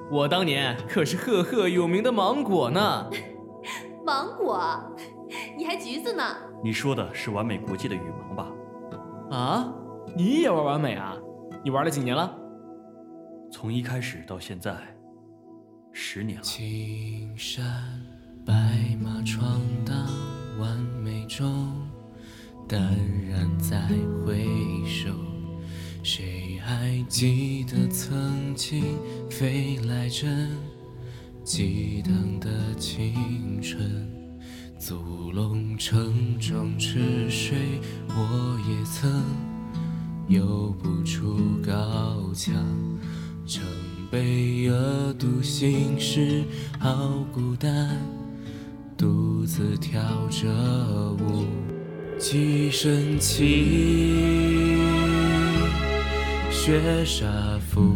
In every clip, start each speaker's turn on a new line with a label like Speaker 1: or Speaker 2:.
Speaker 1: 我当年可是赫赫有名的芒果呢。
Speaker 2: 芒果？你还橘子呢？
Speaker 3: 你说的是完美国际的羽芒吧？
Speaker 1: 啊，你也玩完美啊？你玩了几年了？
Speaker 3: 从一开始到现在，10年了。
Speaker 4: 青山白马闯荡完美中，淡然再回首，谁还记得曾经飞来针激荡的青春？足龙城中池水，我也曾游不出高墙。城北恶毒心事，好孤单，独自跳着舞。几身轻，雪纱服，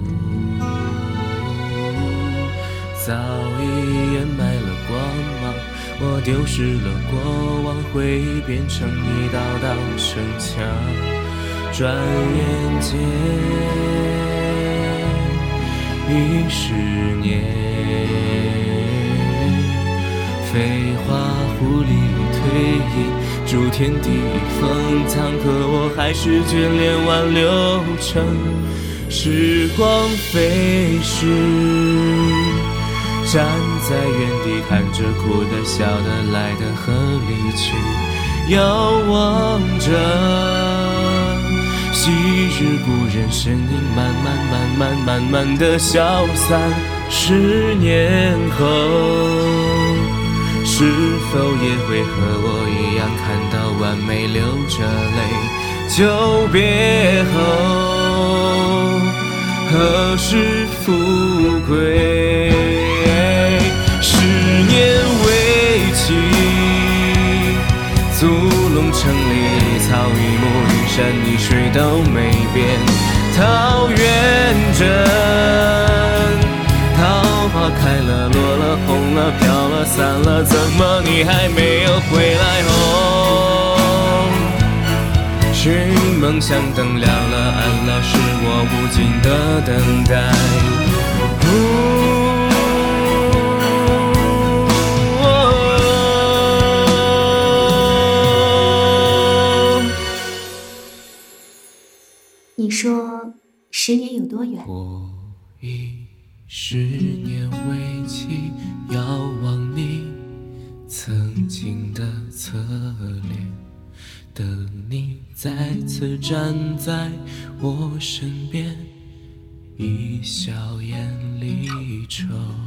Speaker 4: 早已掩埋了光芒。我丢失了过往，会变成一道道城墙。转眼间已10年，飞花湖里退隐，诸天地封藏，可我还是眷恋挽留成时光飞逝。站在原地看着哭的笑的来的和离去，遥望着昔日故人身影慢慢的消散。10年后，是否也会和我一样看到完美流着泪？久别后，何时复归？10年为期，足龙城里一草一木，一山一水都没变。桃源镇，桃花开了，落了，红了，飘了，散了，怎么你还没有回来哦？寻梦想灯亮了，暗了，是我无尽的等待。
Speaker 2: 你说10年有多远？
Speaker 4: 我已10年未期，遥望你曾经的侧脸，等你再次站在我身边，一笑眼里愁。